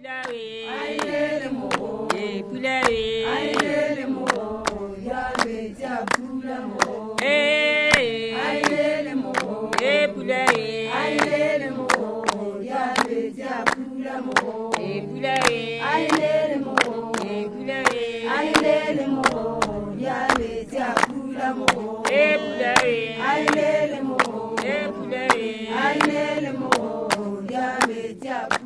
Aïe mo, aïe mo, ya betia pula mo. Aïe mo, aïe mo, ya betia pula mo. Aïe mo, aïe mo, ya betia pula mo. Aïe mo, ya betia.